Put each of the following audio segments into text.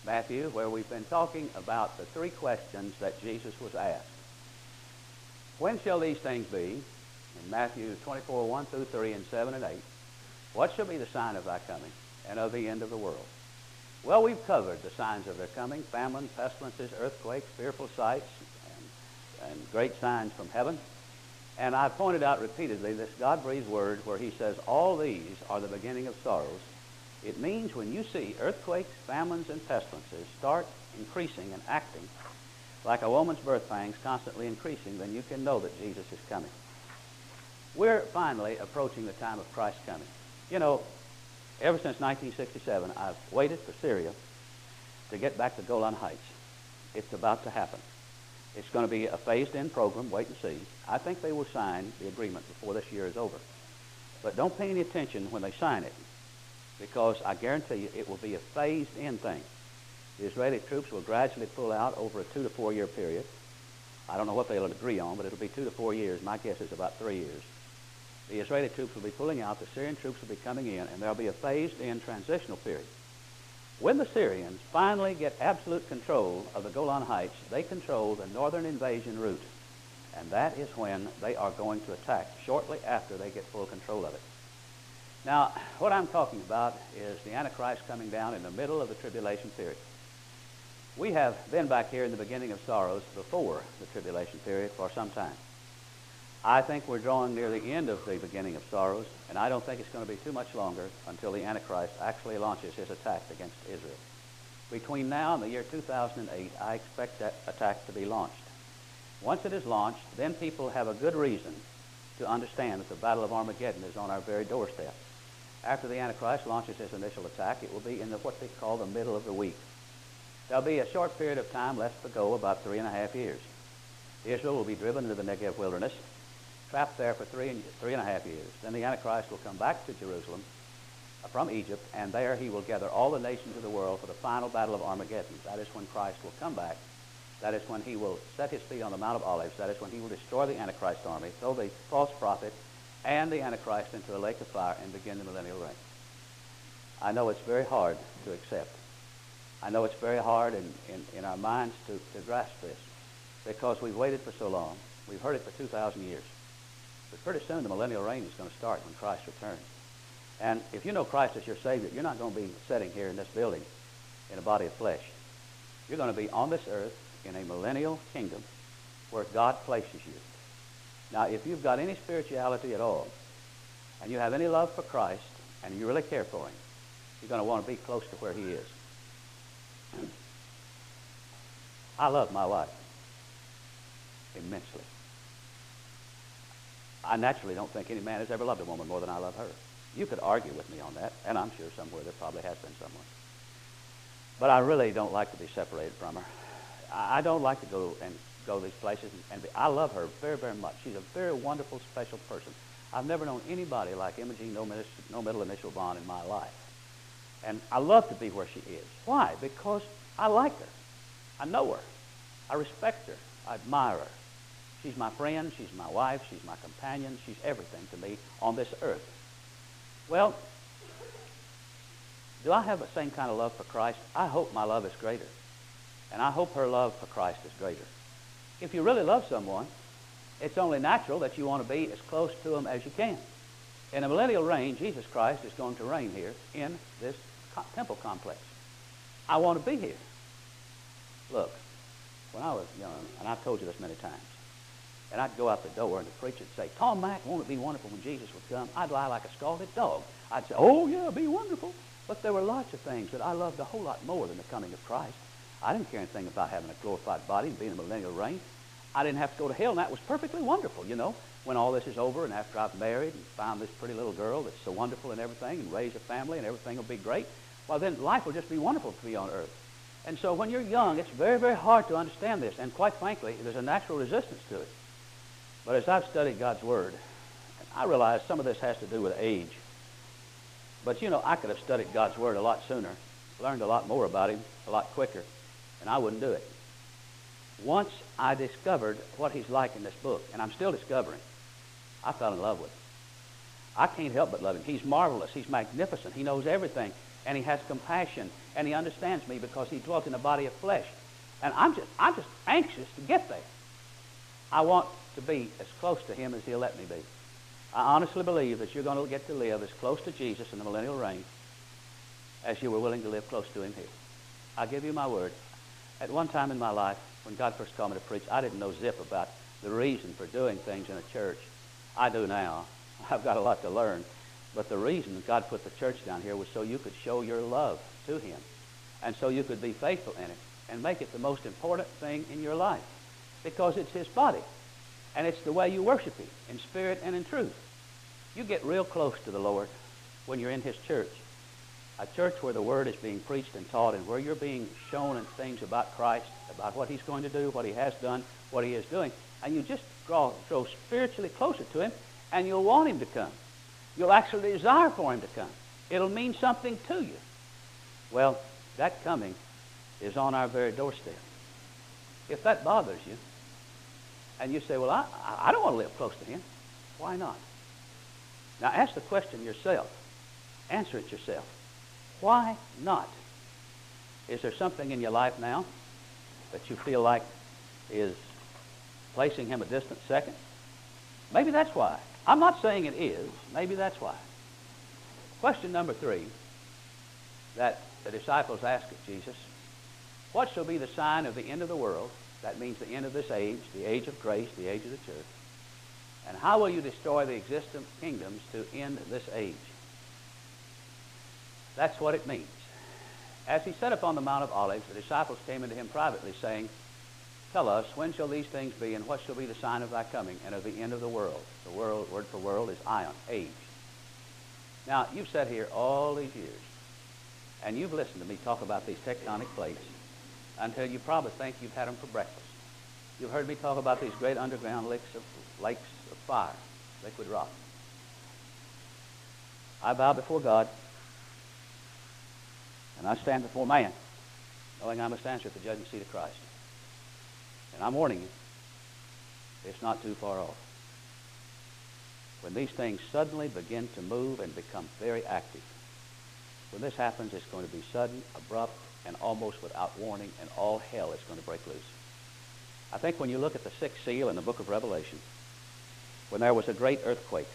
Matthew, where we've been talking about the three questions that Jesus was asked. When shall these things be? In Matthew 24, 1 through 3 and 7 and 8. What shall be the sign of thy coming and of the end of the world? Well, we've covered the signs of their coming: famine, pestilences, earthquakes, fearful sights, and great signs from heaven. And I've pointed out repeatedly this God-breathed word where he says all these are the beginning of sorrows. It means when you see earthquakes, famines, and pestilences start increasing and acting like a woman's birth pangs constantly increasing, then you can know that Jesus is coming. We're finally approaching the time of Christ's coming. You know, ever since 1967, I've waited for Syria to get back to Golan Heights. It's about to happen. It's going to be a phased-in program. Wait and see. I think they will sign the agreement before this year is over. But don't pay any attention when they sign it, because I guarantee you it will be a phased-in thing. The Israeli troops will gradually pull out over a 2 to 4 year period. I don't know what they'll agree on, but it'll be 2 to 4 years. My guess is about 3 years. The Israeli troops will be pulling out, the Syrian troops will be coming in, and there'll be a phased-in transitional period. When the Syrians finally get absolute control of the Golan Heights, they control the northern invasion route, and that is when they are going to attack, shortly after they get full control of it. Now, what I'm talking about is the Antichrist coming down in the middle of the tribulation period. We have been back here in the beginning of sorrows before the tribulation period for some time. I think we're drawing near the end of the beginning of sorrows, and I don't think it's going to be too much longer until the Antichrist actually launches his attack against Israel. Between now and the year 2008, I expect that attack to be launched. Once it is launched, then people have a good reason to understand that the Battle of Armageddon is on our very doorstep. After the Antichrist launches his initial attack, it will be in what they call the middle of the week. There'll be a short period of time left to go, about 3.5 years. Israel will be driven into the Negev wilderness, trapped there for 3.5 years. Then the Antichrist will come back to Jerusalem from Egypt, and there he will gather all the nations of the world for the final battle of Armageddon. That is when Christ will come back. That is when he will set his feet on the Mount of Olives. That is when he will destroy the Antichrist army, throw the false prophet and the Antichrist into a lake of fire, and begin the millennial reign. I know it's very hard to accept. I know it's very hard in our minds to grasp this, because we've waited for so long. We've heard it for 2,000 years. But pretty soon the millennial reign is going to start when Christ returns. And if you know Christ as your Savior, you're not going to be sitting here in this building in a body of flesh. You're going to be on this earth in a millennial kingdom where God places you. Now, if you've got any spirituality at all, and you have any love for Christ, and you really care for him, you're going to want to be close to where he is. I love my wife immensely. I naturally don't think any man has ever loved a woman more than I love her. You could argue with me on that, and I'm sure somewhere there probably has been someone. But I really don't like to be separated from her. I don't like to go these places. I love her very, very much. She's a very wonderful, special person. I've never known anybody like Imogene No Middle Initial Bond in my life. And I love to be where she is. Why? Because I like her. I know her. I respect her. I admire her. She's my friend. She's my wife. She's my companion. She's everything to me on this earth. Well, do I have the same kind of love for Christ? I hope my love is greater. And I hope her love for Christ is greater. If you really love someone, it's only natural that you want to be as close to them as you can. In a millennial reign, Jesus Christ is going to reign here in this temple complex. I want to be here. Look, when I was young, and I've told you this many times, and I'd go out the door and the preacher would say, "Tom Mack, won't it be wonderful when Jesus would come?" I'd lie like a scalded dog. I'd say, "Oh, yeah, it'd be wonderful." But there were lots of things that I loved a whole lot more than the coming of Christ. I didn't care anything about having a glorified body and being in a millennial reign. I didn't have to go to hell, and that was perfectly wonderful, you know. When all this is over, and after I've married and found this pretty little girl that's so wonderful and everything, and raised a family and everything will be great, well, then life will just be wonderful to be on earth. And so when you're young, it's very, very hard to understand this. And quite frankly, there's a natural resistance to it. But as I've studied God's Word, I realize some of this has to do with age. But, you know, I could have studied God's Word a lot sooner, learned a lot more about him a lot quicker, and I wouldn't do it. Once I discovered what he's like in this book, and I'm still discovering, I fell in love with him. I can't help but love him. He's marvelous. He's magnificent. He knows everything. and he has compassion, and he understands me because he dwelt in a body of flesh. And I'm just anxious to get there. I want to be as close to him as he'll let me be. I honestly believe that you're going to get to live as close to Jesus in the millennial reign as you were willing to live close to him here. I'll give you my word. At one time in my life, when God first called me to preach, I didn't know zip about the reason for doing things in a church. I do now. I've got a lot to learn. But the reason God put the church down here was so you could show your love to him, and so you could be faithful in it and make it the most important thing in your life, because it's his body, and it's the way you worship him, in spirit and in truth. You get real close to the Lord when you're in his church, a church where the word is being preached and taught, and where you're being shown things about Christ, about what he's going to do, what he has done, what he is doing, and you just grow spiritually closer to him, and you'll want him to come. You'll actually desire for him to come. It'll mean something to you. Well, that coming is on our very doorstep. If that bothers you, and you say, well, I don't want to live close to him, why not? Now ask the question yourself. Answer it yourself. Why not? Is there something in your life now that you feel like is placing him a distant second? Maybe that's why. I'm not saying it is. Maybe that's why. Question number 3 that the disciples asked of Jesus: what shall be the sign of the end of the world? That means the end of this age, the age of grace, the age of the church. And how will you destroy the existing kingdoms to end this age? That's what it means. As he sat upon the Mount of Olives, the disciples came into him privately, saying, tell us, when shall these things be, and what shall be the sign of thy coming and of the end of the world? The world, word for world, is ion, age. Now, you've sat here all these years, and you've listened to me talk about these tectonic plates until you probably think you've had them for breakfast. You've heard me talk about these great underground lakes of fire, liquid rock. I bow before God, and I stand before man, knowing I must answer at the judgment seat of Christ. And I'm warning you, it's not too far off. When these things suddenly begin to move and become very active, when this happens, it's going to be sudden, abrupt, and almost without warning, and all hell is going to break loose. I think when you look at the sixth seal in the book of Revelation, when there was a great earthquake,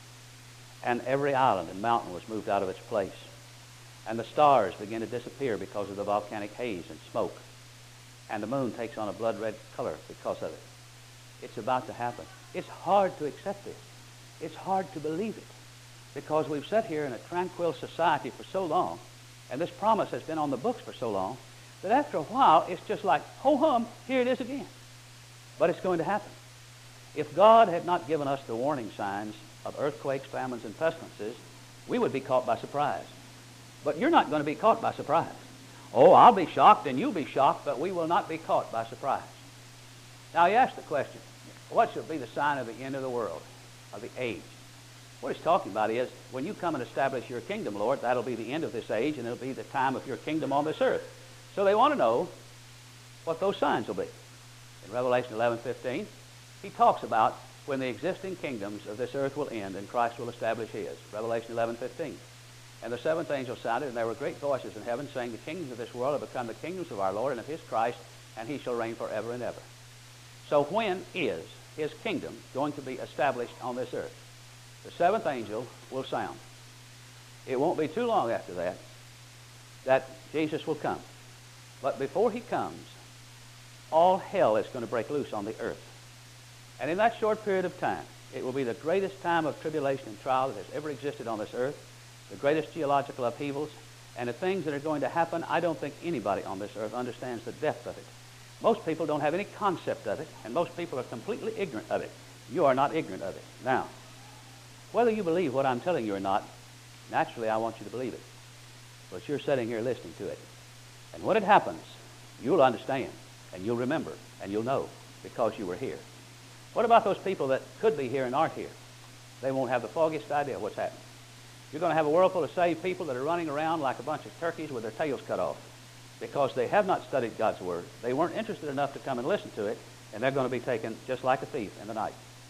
and every island and mountain was moved out of its place, and the stars begin to disappear because of the volcanic haze and smoke, and the moon takes on a blood red color because of it. It's about to happen. It's hard to accept this. It's hard to believe it, because we've sat here in a tranquil society for so long, and this promise has been on the books for so long, that after a while it's just like, ho-hum, here it is again. But it's going to happen. If God had not given us the warning signs of earthquakes, famines, and pestilences, we would be caught by surprise. But you're not going to be caught by surprise. Oh, I'll be shocked and you'll be shocked, but we will not be caught by surprise. Now, he asked the question, what shall be the sign of the end of the world, of the age? What he's talking about is, when you come and establish your kingdom, Lord, that'll be the end of this age, and it'll be the time of your kingdom on this earth. So they want to know what those signs will be. In Revelation 11:15, he talks about when the existing kingdoms of this earth will end and Christ will establish his. Revelation 11:15. And the seventh angel sounded, and there were great voices in heaven saying, the kingdoms of this world have become the kingdoms of our Lord and of his Christ, and he shall reign forever and ever. So when is his kingdom going to be established on this earth? The seventh angel will sound. It won't be too long after that Jesus will come. But before he comes, all hell is going to break loose on the earth. And in that short period of time, it will be the greatest time of tribulation and trial that has ever existed on this earth, the greatest geological upheavals, and the things that are going to happen. I don't think anybody on this earth understands the depth of it. Most people don't have any concept of it, and most people are completely ignorant of it. You are not ignorant of it. Now, whether you believe what I'm telling you or not, naturally I want you to believe it. But you're sitting here listening to it. And when it happens, you'll understand, and you'll remember, and you'll know, because you were here. What about those people that could be here and aren't here? They won't have the foggiest idea what's happening. You're going to have a world full of saved people that are running around like a bunch of turkeys with their tails cut off because they have not studied God's Word. They weren't interested enough to come and listen to it, and they're going to be taken just like a thief in the night.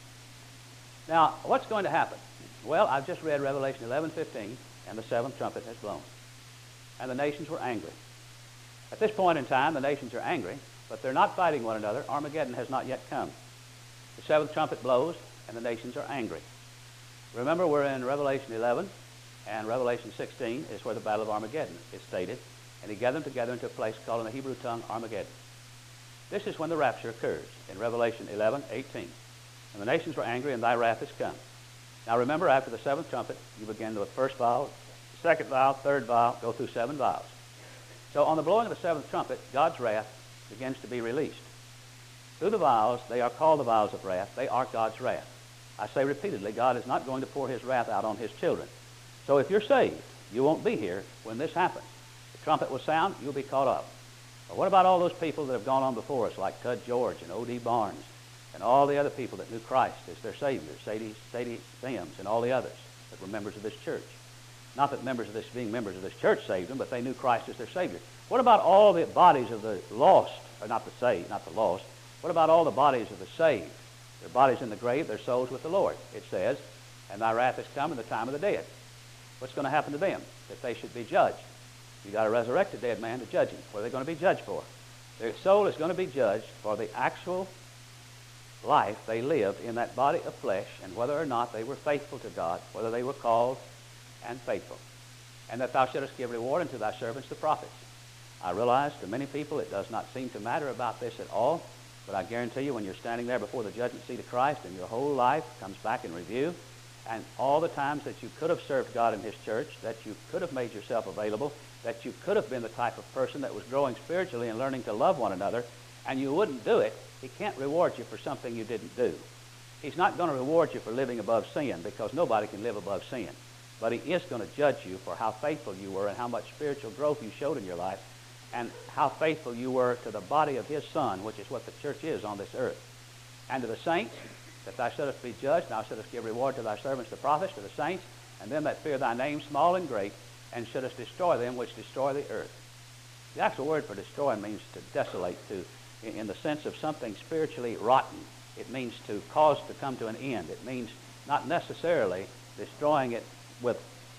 Now, what's going to happen? Well, I've just read Revelation 11:15, and the seventh trumpet has blown. and the nations were angry. At this point in time, the nations are angry, but they're not fighting one another. Armageddon has not yet come. The seventh trumpet blows, and the nations are angry. Remember, we're in Revelation 11, and Revelation 16 is where the Battle of Armageddon is stated, and he gathered them together into a place called in the Hebrew tongue Armageddon. This is when the rapture occurs in Revelation 11:18. And the nations were angry, and thy wrath is come. Now remember, after the seventh trumpet, you begin with the first vial, second vial, third vial, go through 7 vials. So on the blowing of the seventh trumpet, God's wrath begins to be released. Through the vials, they are called the vials of wrath. They are God's wrath. I say repeatedly, God is not going to pour his wrath out on his children. So if you're saved, you won't be here when this happens. The trumpet will sound, you'll be caught up. But what about all those people that have gone on before us, like Tud George and O.D. Barnes, and all the other people that knew Christ as their Savior, Sadie Sims, and all the others that were members of this church? Not that being members of this church saved them, but they knew Christ as their Savior. What about all the bodies of the lost, or not the saved, not the lost? What about all the bodies of the saved? Their bodies in the grave, their souls with the Lord. It says, and thy wrath is come in the time of the dead. What's going to happen to them? That they should be judged. You've got to resurrect a dead man to judge him. What are they going to be judged for? Their soul is going to be judged for the actual life they lived in that body of flesh, and whether or not they were faithful to God, whether they were called and faithful. And that thou shouldest give reward unto thy servants the prophets. I realize to many people it does not seem to matter about this at all, but I guarantee you when you're standing there before the judgment seat of Christ and your whole life comes back in review, and all the times that you could have served God in his church, that you could have made yourself available, that you could have been the type of person that was growing spiritually and learning to love one another, and you wouldn't do it, he can't reward you for something you didn't do. He's not going to reward you for living above sin, because nobody can live above sin. But he is going to judge you for how faithful you were and how much spiritual growth you showed in your life, and how faithful you were to the body of his Son, which is what the church is on this earth. And to the saints, that thou shouldest be judged, thou shouldest give reward to thy servants the prophets, to the saints, and them that fear thy name, small and great, and shouldest destroy them which destroy the earth. The actual word for destroy means to desolate, in the sense of something spiritually rotten. It means to cause to come to an end. It means not necessarily destroying it with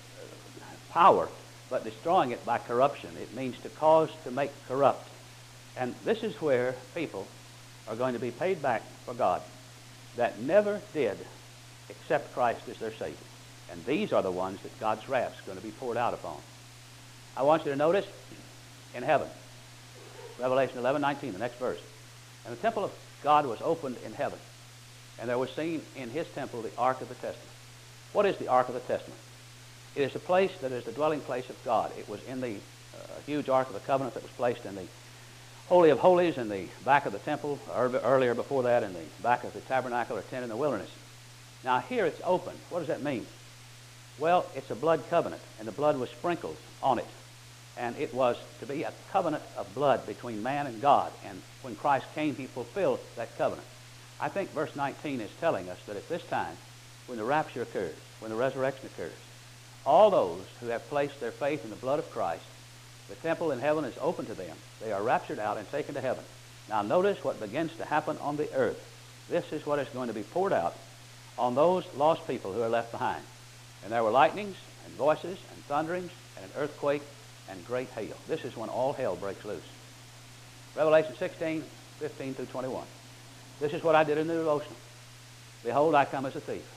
power, but destroying it by corruption. It means to cause to make corrupt. And this is where people are going to be paid back for God that never did accept Christ as their Savior. And these are the ones that God's wrath is going to be poured out upon. I want you to notice in heaven, Revelation 11:19, the next verse. And the temple of God was opened in heaven, and there was seen in his temple the Ark of the Testament. What is the Ark of the Testament? It is the place that is the dwelling place of God. It was in the huge Ark of the Covenant that was placed in the Holy of Holies in the back of the temple, or earlier before that in the back of the tabernacle or tent in the wilderness. Now here it's open. What does that mean? Well, it's a blood covenant, and the blood was sprinkled on it. And it was to be a covenant of blood between man and God. And when Christ came, he fulfilled that covenant. I think verse 19 is telling us that at this time, when the rapture occurs, when the resurrection occurs, all those who have placed their faith in the blood of Christ, the temple in heaven is open to them. They are raptured out and taken to heaven. Now notice what begins to happen on the earth. This is what is going to be poured out on those lost people who are left behind. And there were lightnings and voices and thunderings and an earthquake and great hail. This is when all hell breaks loose. Revelation 16:15 through 21. This is what I did in the devotional. Behold, I come as a thief.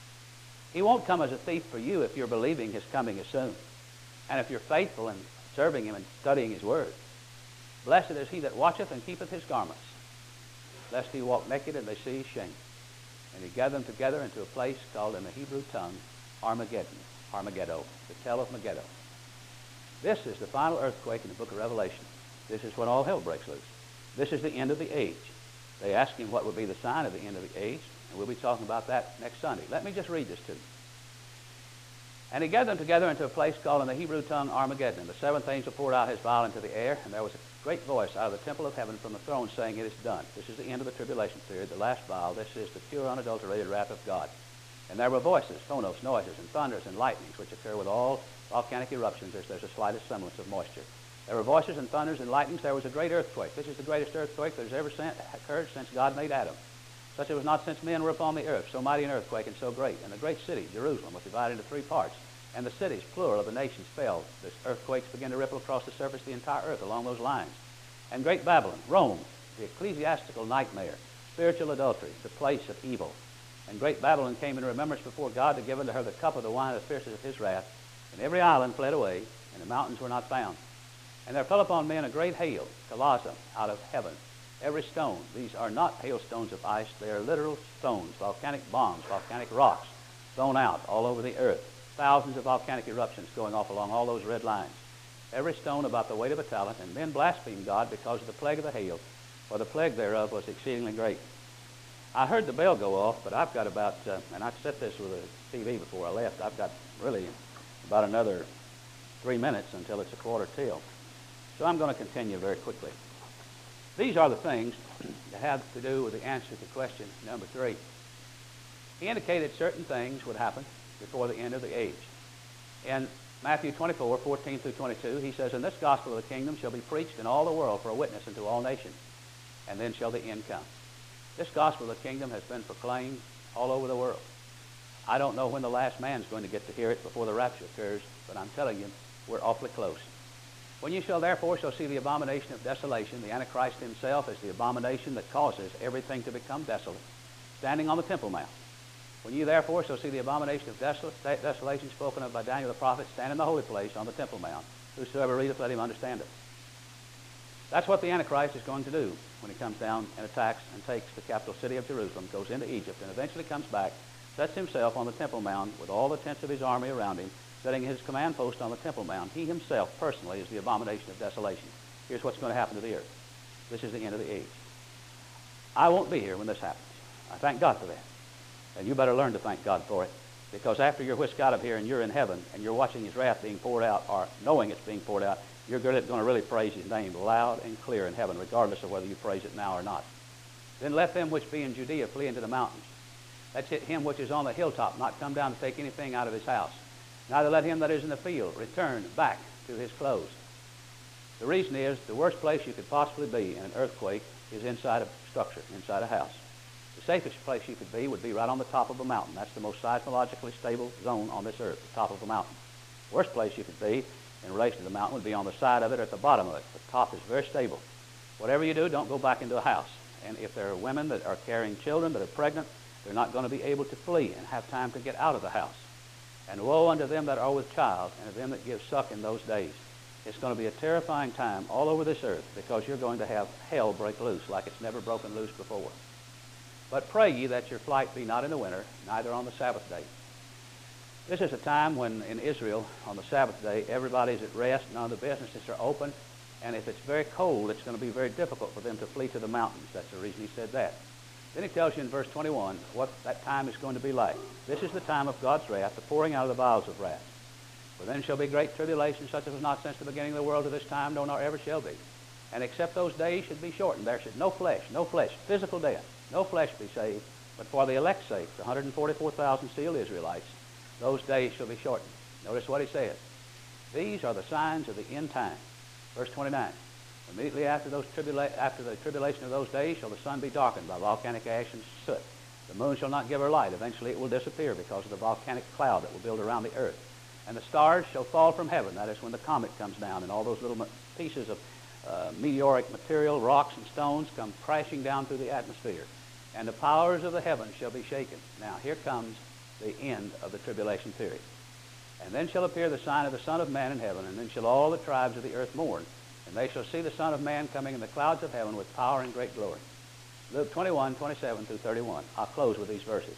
He won't come as a thief for you if you're believing his coming is soon, and if you're faithful in serving him and studying his word. Blessed is he that watcheth and keepeth his garments, lest he walk naked and they see his shame. And he gathered them together into a place called in the Hebrew tongue Armageddon, Armageddon, the tell of Megiddo. This is the final earthquake in the book of Revelation. This is when all hell breaks loose. This is the end of the age. They asked him what would be the sign of the end of the age, and we'll be talking about that next Sunday. Let me just read this to you. And he gathered them together into a place called in the Hebrew tongue Armageddon. And the seventh angel poured out his vial into the air, and there was a great voice out of the temple of heaven from the throne saying, It is done. This is the end of the tribulation period, the last vial. This is the pure, unadulterated wrath of God. And there were voices, phonos, noises, and thunders, and lightnings, which occur with all volcanic eruptions as there's a slightest semblance of moisture. There were voices and thunders and lightnings. There was a great earthquake. This is the greatest earthquake that has ever occurred since God made Adam. Such it was not since men were upon the earth, so mighty an earthquake and so great. And the great city, Jerusalem, was divided into 3 parts. and the cities, plural, of the nations fell. The earthquakes began to ripple across the surface of the entire earth along those lines. And great Babylon, Rome, the ecclesiastical nightmare, spiritual adultery, the place of evil. And great Babylon came in remembrance before God to give unto her the cup of the wine of the fierceness of his wrath. And every island fled away, and the mountains were not found. And there fell upon men a great hail, Kalaza, out of heaven. Every stone. These are not hailstones of ice. They are literal stones, volcanic bombs, volcanic rocks thrown out all over the earth. Thousands of volcanic eruptions going off along all those red lines. Every stone about the weight of a talent. And men blasphemed God because of the plague of the hail, for the plague thereof was exceedingly great. I heard the bell go off, but I've got about, and I've set this with a TV before I left, I've got really about another 3 minutes until it's a quarter till. So I'm going to continue very quickly. These are the things that have to do with the answer to question number 3. He indicated certain things would happen before the end of the age. In Matthew 24, 14 through 22, he says, And this gospel of the kingdom shall be preached in all the world for a witness unto all nations, and then shall the end come. This gospel of the kingdom has been proclaimed all over the world. I don't know when the last man's going to get to hear it before the rapture occurs, but I'm telling you, we're awfully close. When you shall therefore see the abomination of desolation, the Antichrist himself is the abomination that causes everything to become desolate, standing on the Temple Mount. When you therefore shall see the abomination of desolation spoken of by Daniel the prophet, stand in the holy place on the Temple Mount. Whosoever readeth, let him understand it. That's what the Antichrist is going to do when he comes down and attacks and takes the capital city of Jerusalem, goes into Egypt, and eventually comes back, sets himself on the Temple Mount with all the tents of his army around him, setting his command post on the Temple Mount. He himself personally is the abomination of desolation. Here's what's going to happen to the earth. This is the end of the age. I won't be here when this happens. I thank God for that. And you better learn to thank God for it, because after you're whisked out of here and you're in heaven and you're watching his wrath being poured out, or knowing it's being poured out, you're going to really praise his name loud and clear in heaven, regardless of whether you praise it now or not. Then let them which be in Judea flee into the mountains. That's it, him which is on the hilltop not come down to take anything out of his house. Neither let him that is in the field return back to his clothes. The reason is the worst place you could possibly be in an earthquake is inside a structure, inside a house. The safest place you could be would be right on the top of a mountain. That's the most seismologically stable zone on this earth, the top of a mountain. The worst place you could be in relation to the mountain would be on the side of it or at the bottom of it. The top is very stable. Whatever you do, don't go back into a house. And if there are women that are carrying children that are pregnant, they're not going to be able to flee and have time to get out of the house. And woe unto them that are with child, and to them that give suck in those days. It's going to be a terrifying time all over this earth, because you're going to have hell break loose like it's never broken loose before. But pray ye that your flight be not in the winter, neither on the Sabbath day. This is a time when in Israel, on the Sabbath day, everybody's at rest, none of the businesses are open, and if it's very cold, it's going to be very difficult for them to flee to the mountains. That's the reason he said that. Then he tells you in verse 21 what that time is going to be like. This is the time of God's wrath, the pouring out of the vials of wrath. For then shall be great tribulation, such as was not since the beginning of the world to this time, no nor ever shall be. And except those days should be shortened, there should no flesh, physical death, no flesh be saved, but for the elect's sake, the 144,000 sealed Israelites, those days shall be shortened. Notice what he says. These are the signs of the end time. Verse 29. Immediately after the tribulation of those days shall the sun be darkened by volcanic ash and soot. The moon shall not give her light. Eventually it will disappear because of the volcanic cloud that will build around the earth. And the stars shall fall from heaven. That is when the comet comes down and all those little pieces of meteoric material, rocks and stones, come crashing down through the atmosphere. And the powers of the heavens shall be shaken. Now here comes the end of the tribulation period. And then shall appear the sign of the Son of Man in heaven, and then shall all the tribes of the earth mourn. And they shall see the Son of Man coming in the clouds of heaven with power and great glory. Luke 21, 27 through 31. I'll close with these verses.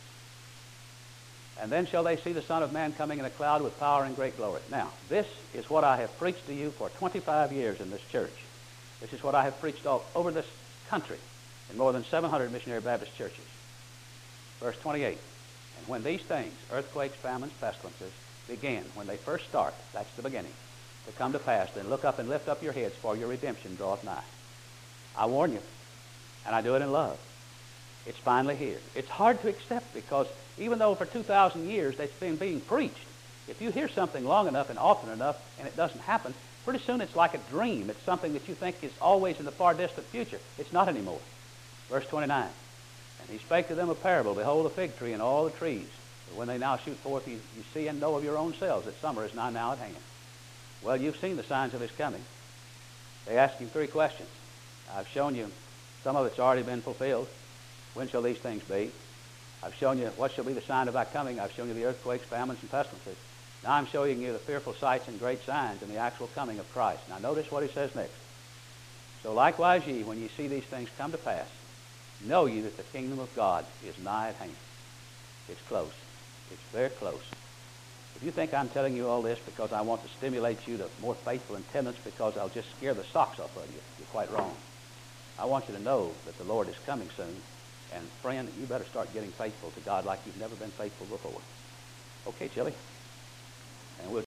And then shall they see the Son of Man coming in a cloud with power and great glory. Now, this is what I have preached to you for 25 years in this church. This is what I have preached all over this country in more than 700 missionary Baptist churches. Verse 28. And when these things, earthquakes, famines, pestilences, begin, when they first start, that's the beginning, to come to pass, then look up and lift up your heads, for your redemption draweth nigh. I warn you, and I do it in love. It's finally here. It's hard to accept, because even though for 2,000 years that's been being preached, if you hear something long enough and often enough and it doesn't happen, pretty soon it's like a dream. It's something that you think is always in the far distant future. It's not anymore. Verse 29. And he spake to them a parable. Behold, a fig tree and all the trees. But when they now shoot forth, you see and know of your own selves that summer is now at hand. Well, you've seen the signs of his coming. They ask him three questions. I've shown you some of it's already been fulfilled. When shall these things be? I've shown you what shall be the sign of thy coming. I've shown you the earthquakes, famines, and pestilences. Now I'm showing you the fearful sights and great signs and the actual coming of Christ. Now notice what he says next. So likewise ye, when ye see these things come to pass, know ye that the kingdom of God is nigh at hand. It's close. It's very close. If you think I'm telling you all this because I want to stimulate you to more faithful attendance because I'll just scare the socks off of you, you're quite wrong. I want you to know that the Lord is coming soon. And friend, you better start getting faithful to God like you've never been faithful before. Okay, Chili? And we'll